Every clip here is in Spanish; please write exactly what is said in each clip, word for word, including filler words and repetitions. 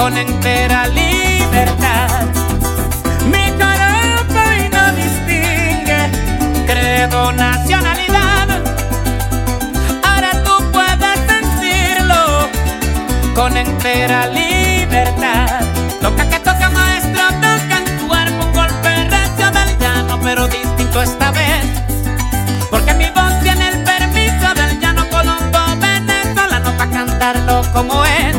con entera libertad. Mi cuerpo hoy no distingue credo, nacionalidad. Ahora tú puedes sentirlo con entera libertad. Toca que toca, maestro, toca en tu cuerpo un golpe recio del llano, pero distinto esta vez, porque mi voz tiene el permiso del llano colombo venezolano para cantarlo como es.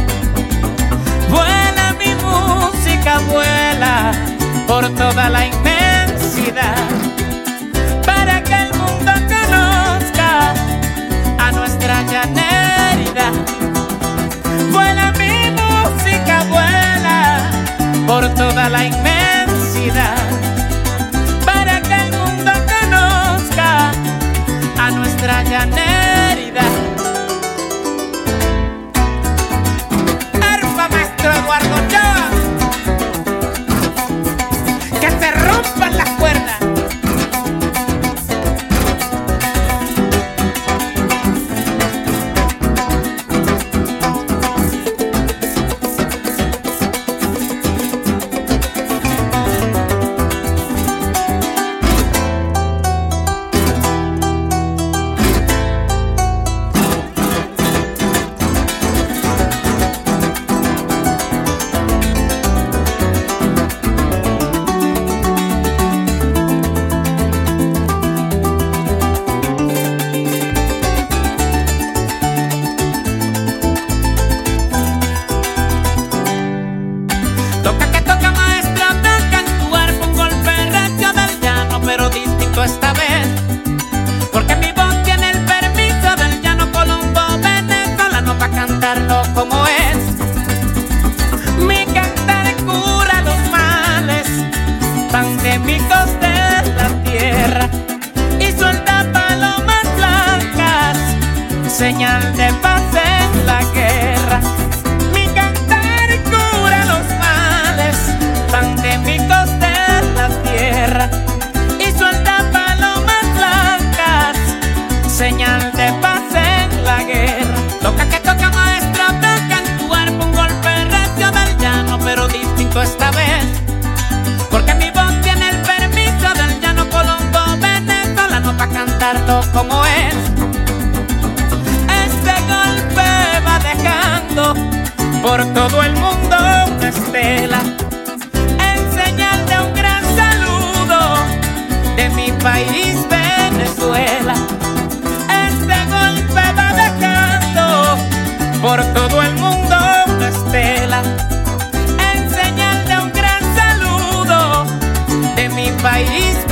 Vuela mi música, vuela por toda la inmensidad, para que el mundo conozca a nuestra llanerida. Vuela mi música, vuela por toda la inmensidad, para que el mundo conozca a nuestra llanerida. Arpa, maestro Eduardo Ochoa, que se rompan las cuerdas. Esta vez, porque mi voz tiene el permiso del llano colombo venezolano para cantarlo como es. Mi cantar cura los males pandémicos de la tierra y suelta palomas blancas, señal de paz en la guerra. Mi cantar cura los males pandémicos de la tierra, señal de paz en la guerra. Toca que toca, maestro, toca en tu cuerpo un golpe recio del llano, pero distinto esta vez, porque mi voz tiene el permiso del llano colombo venezolano para cantarlo como es. Este golpe va dejando por todo el mundo una estela, en señal de un gran saludo de mi país Venezuela. Por todo el mundo una estela, en señal de un gran saludo de mi país